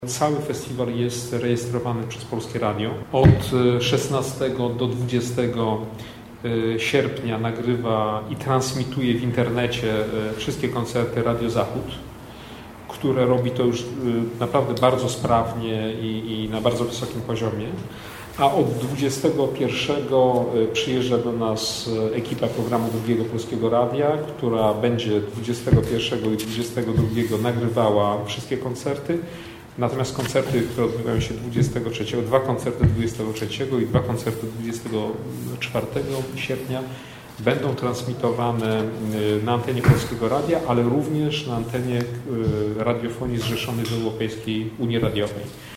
Cały festiwal jest rejestrowany przez Polskie Radio. Od 16 do 20 sierpnia nagrywa i transmituje w internecie wszystkie koncerty Radio Zachód, które robi to już naprawdę bardzo sprawnie i na bardzo wysokim poziomie. A od 21 przyjeżdża do nas ekipa programu Drugiego Polskiego Radia, która będzie 21 i 22 nagrywała wszystkie koncerty. Natomiast koncerty, które odbywają się 23, dwa koncerty 23 i dwa koncerty 24 sierpnia będą transmitowane na antenie Polskiego Radia, ale również na antenie radiofonii zrzeszonej w Europejskiej Unii Radiowej.